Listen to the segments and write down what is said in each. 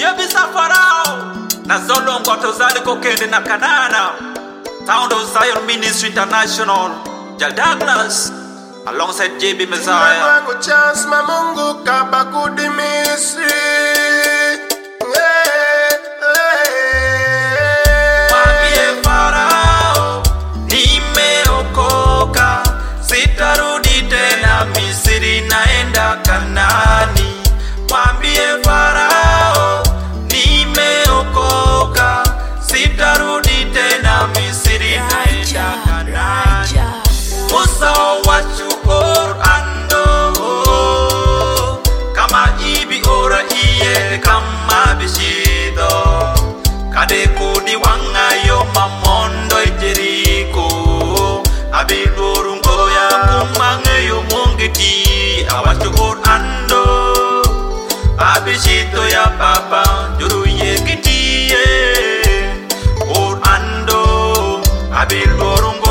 Yebisa Farao na Zolongo tozali kokende na Kanana. Sound of Zion Ministry International, Jal Douglas alongside JB Messiah. Wangu chance mamungu kabakudi Misri. Mwambie Farao nimeokoka, sitarudi tena Misri, naenda Kanani. Mwambie Farao nimeokoka, sitarudi tena Misri, naenda Kanani. Musa wachukor ando kama ibi ora iye kama bishido kade kudi wangayo mamondo Jeriko abilurungo ya kumangayo mongiti awachukor ando abishito ya papa juru ye kitiye or ando abilurungo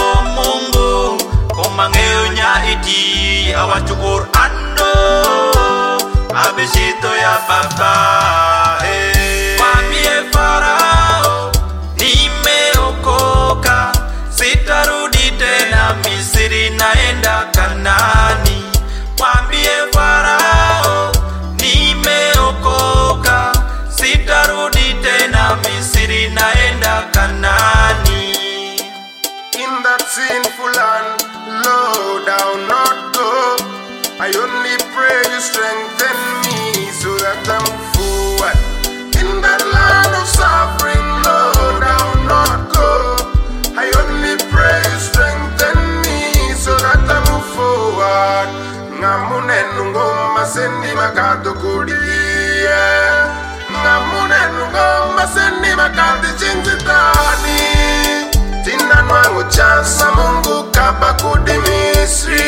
mangeo nya iti awachukur ando abishito ya baba. Mwambie Farao nimeokoka, sitarudi tena Misri, naenda Kanani. Mwambie Farao nimeokoka, sitarudi tena Misri, naenda Kanani. In that sinful land, low down, not go. I only pray you strengthen me so that I'm forward. In that land of suffering, low down, not go. I only pray you strengthen me so that I move forward. Ngamune nungoma sendi makado kudia. Ngamune nungoma sendi makado chingzitani. Tina nwangu chance mungu kabakudi Misri.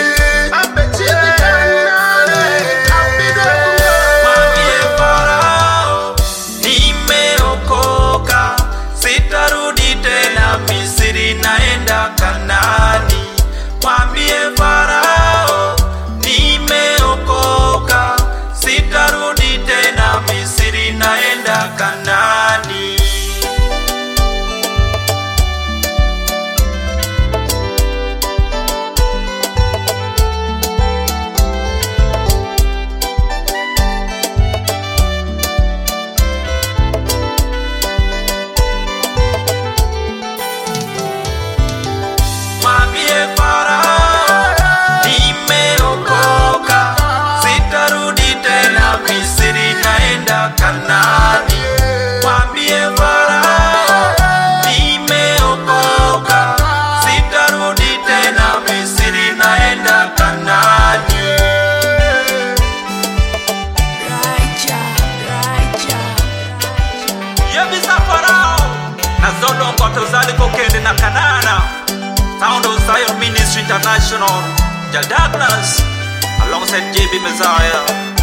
Mwambie Farao nimeokoka, sitarudi tena Misri, naenda Kanani. Mwambie Farao nimeokoka, sitarudi tena Misri, naenda Kanani. Mwambie Farao nimeokoka, sitarudi tena Misri, naenda Kanani. Mwambie Farao nimeokoka, sitarudi tena Misri, naenda Kanani. Yebisa Farao na Zolongo tozali kokende na Kanana. Sound of Zion Ministry International, Jal Douglas alongside JB Messiah.